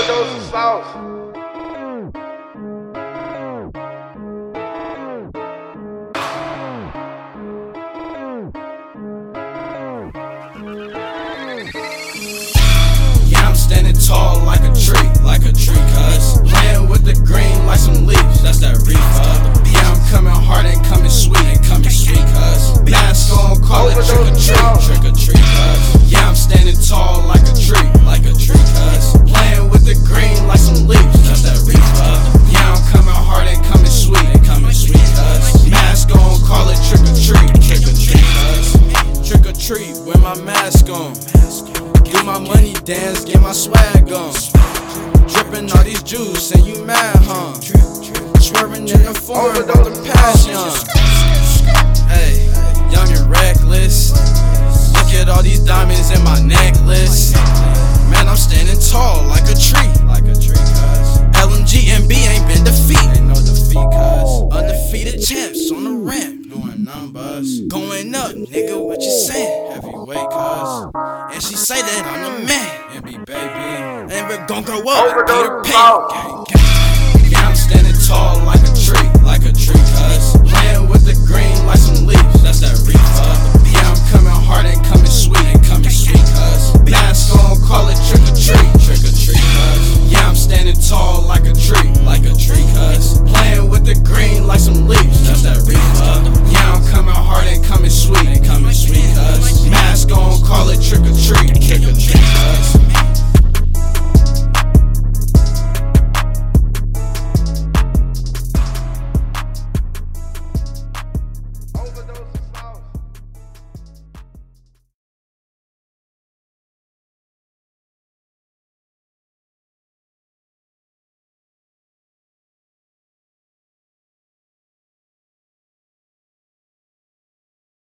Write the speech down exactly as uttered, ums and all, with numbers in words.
Overdose of sauce. Yeah, I'm standing tall like a tree, like a tree, cuz playing with the green like some leaves, that's that reefer. Yeah, I'm coming hard and coming sweet, and coming sweet, cuz mask on, call it trick or treat, trick or treat, cuz yeah, I'm standing tall like a tree, like a tree, cuz playing with the green like some leaves, that's that reefer. Yeah, I'm coming hard and coming sweet, and coming sweet, cuz mask on, call it trick or treat, trick or treat, cuz trick or treat with my mask on. Do my money dance, get my swag on. Drippin' all these juice and you mad, huh? Swerving in the form of the passion. Hey, young and reckless. Look at all these diamonds in my necklace. Man, I'm standing tall like a tree. Like a tree, cuz L M G and B ain't been defeated. Ain't no defeat, cuz undefeated champs on the ramp, doing numbers. Going up, nigga, what you saying? Heavyweight, cuz and she say that I'm the man, and be baby, and we're gon' grow up, Overdose Peter of Pan, sauce. gang, gang.